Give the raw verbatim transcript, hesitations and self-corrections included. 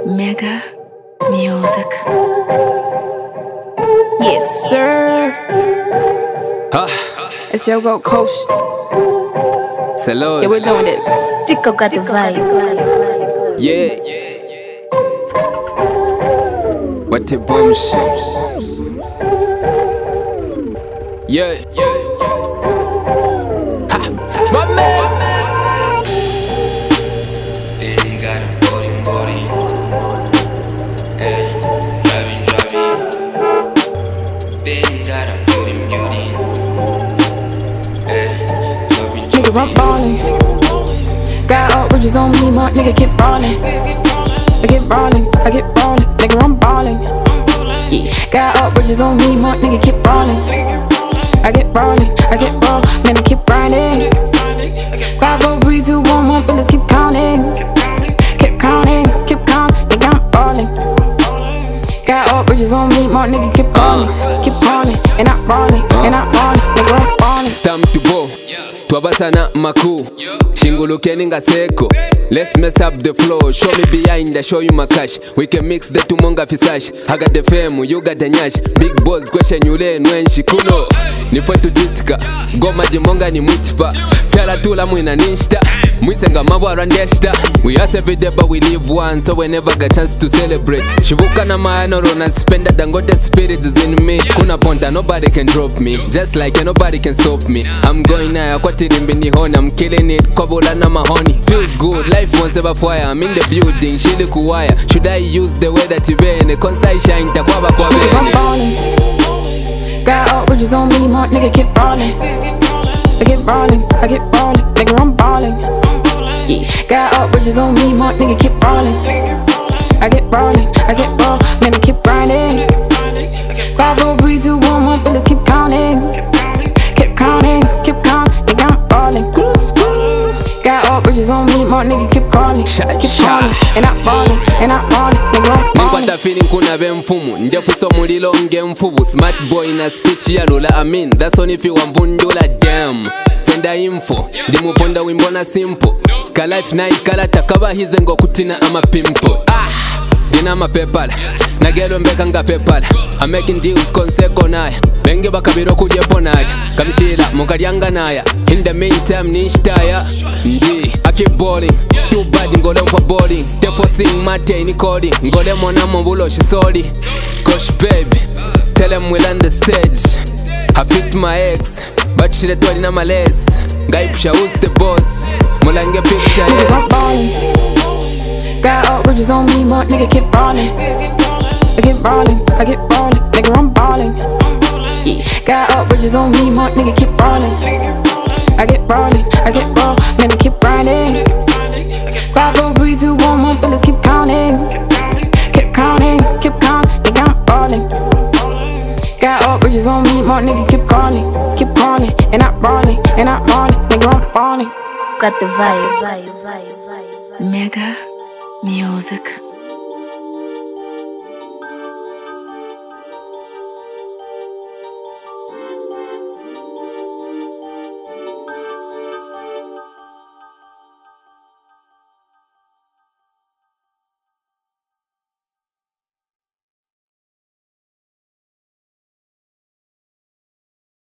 Mega Music. Yes, sir. Huh? It's your girl, Coach. Salud. Yeah, we're doing this. Tico got the vibe. Yeah. What a bomb shit. Yeah. Ha. My man. Then got a body, body. Eh, driving, driving. Then got a beauty, beauty. Eh, driving, Nigga, I'm ballin'. Got all bridges on me, my nigga, keep ballin'. I get ballin', I get ballin'. Nigga, I'm ballin'. Yeah, got all bridges on me, my nigga, keep ballin'. I get ballin', I get ballin'. Man, I keep grindin'. Five, four, three, two, one, my feelings keep counting. Keep counting, keep counting. Nigga, I'm ballin'. Got all bridges on me, my nigga, keep ballin'. Keep ballin', and I'm ballin', and I'm ballin'. Nigga, I'm ballin'. Stamp to bo. Twabasana maku. Shingulukeni nga seko. Let's mess up the flow. Show me behind, I show you my cash. We can mix the two monga fisash. I got the fame, you got the nyash. Big boss question yule nwenshi kuno. Nifwe tujisika. Goma jimonga ni mwitipa. Fiala tula mwina nishta. Mwisenga mabwara ndeshta. We ask every day but we live once, so we never get chance to celebrate. Shibuka na maano rona spenda dangote spirit is in me. Kuna ponta nobody can drop me. Just like nobody can stop me. I'm going now, kwa tirimbi ni honi. I'm killing it, kobola na mahoni. Feels good, life won't ever fire. I'm in the building, shili kuwaya. Should I use the way that you been? Konsai shine, takwaba kwa Nigga, I'm bene. ballin'. Got all bridges on me, my nigga, keep ballin'. I get ballin', I get ballin'. Nigga, I'm ballin'. Yeah, got all bridges on me, my nigga, keep ballin'. I get ballin', I get ballin'. Man, I keep grindin'. Five, four, three, two, one, my feelings keep counting. Keep counting, keep counting. Nigga, I'm ballin'. Got all bridges on me, my nigga, keep calling. Keep calling, and I'm ballin', and I'm ballin'. Nigga, I'm ballin'. Nkwata feeling kuna be mfumu. Ndefuso mulilo nge mfubu. Smart boy na speech ya lola amin. That's only if you want bundula damn. Senda info, ndi muponda wimbona simple. Ka life na ikala takaba hize ngo kutina ama pimple. Ah, dina ma pepala. Na gelo mbeka nga pepala. I'm making deals konseko naya. Benge bakabiro kudye ponaya. Kamishila mukadyanga naya. In the meantime nishtaya. Ndi, I keep balling. Too bad ngole mfa balling. Therefore sing mate ni coding. Ngole mona mbulo she sorry. Gosh baby, tell them we'll on the stage. I picked my ex, but she let in my legs. Guy pusha who's the boss. Mulange picture Nigga, I'm yes. ballin'. Got all bridges on me, my nigga, keep ballin'. I get ballin', I get ballin'. Nigga, I'm ballin'. Yeah, got all bridges on me, my nigga, keep ballin'. I get ballin', I get ballin'. Man, I keep grindin'. Five, four, three, two, one, my feelings keep counting. Keep counting, keep counting. Nigga, I'm ballin'. Got all bridges on me, my nigga, keep calling. Keep calling, and I'm ballin', and I'm ballin'. Nigga, I'm ballin'. Got the vibe. Mega Music.